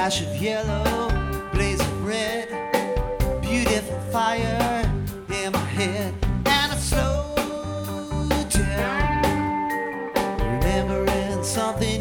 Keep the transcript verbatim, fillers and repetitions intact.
flash of yellow, blaze of red, beautiful fire in my head. And I slowed down, remembering something